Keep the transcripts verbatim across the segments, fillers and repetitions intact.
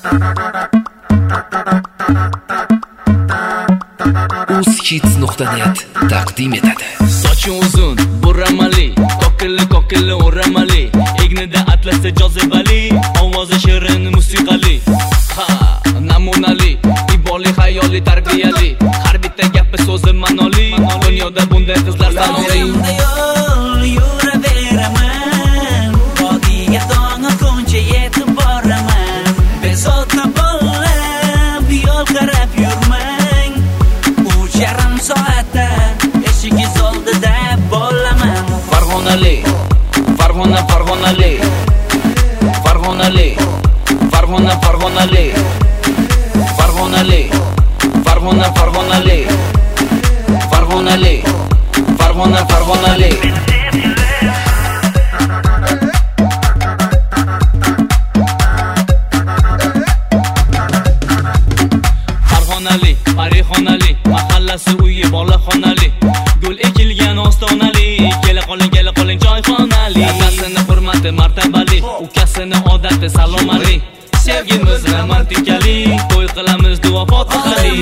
uzhits nuqta net taqdim etadi. Soching uzun, burramali, kokilli kokilli o'ramali, egnida atlasda jozibali, ovozi shirin musiqali. Ha, namunali, iboli xayoli tarbiyali, har bitta gapi so'zi ma'noli. Dunyoda bunday qizlar sanoli. Yuraveraman, vodiga tong'i kuncha yetib boraman. Bezovta bo'lib yo'l qarab yurmang, uch yarim soatda eshigingiz oldida bo'laman. Farg'onali, Farg'ona Farg'onali, Farg'onali, Farg'ona Farg'onali, Farg'onali, Farg'ona Farg'onali, Farg'onali, Farg'ona Farg'onali. Farg'onali, Parixonali, mahallasi uyi bolaxonali, gul ekilgan ostonali, kela qoling kela qoling joyxonali. Adasini hurmati martabali, ukasini odati salomali, sevgimiz romantikali, to'y qilamiz duo fotihali.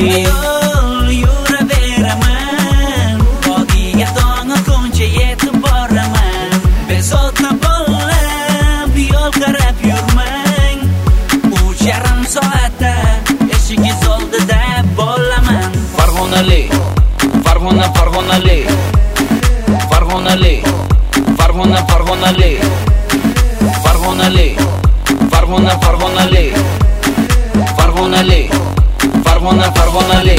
Yuraveraman, vodiga tong'i kuncha yetib boraman. Bezovta bo'lib yo'l qarab yurmang, uch yarim soatda eshigingiz oldida bo'laman. Farg'onali, Farg'ona Farg'onali, Farg'onali, Farg'ona Farg'onali, Farg'onali, Farg'ona Farg'onali, Farg'onali, Farg'ona Farg'onali.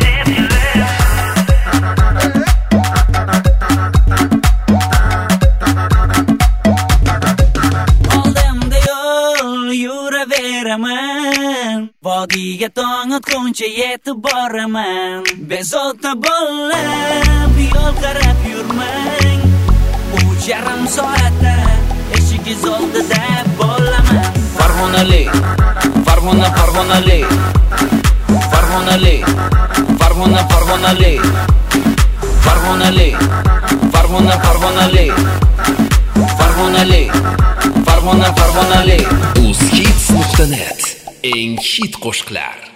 Oldimda yo'l yuraveraman, vodiga tong'i kuncha yetib boraman. Bezovta bo'lib yo'l qarab yurmang, uch yarim soatda eshigingiz oldida bo'laman. Farg'onali, Farg'ona Farg'onali, Farg'onali, Farg'ona Farg'onali, Farg'onali, Farg'ona Farg'onali, Farg'onali, Farg'ona Farg'onali. uzhits nuqta net eng hit qo'shiqlar.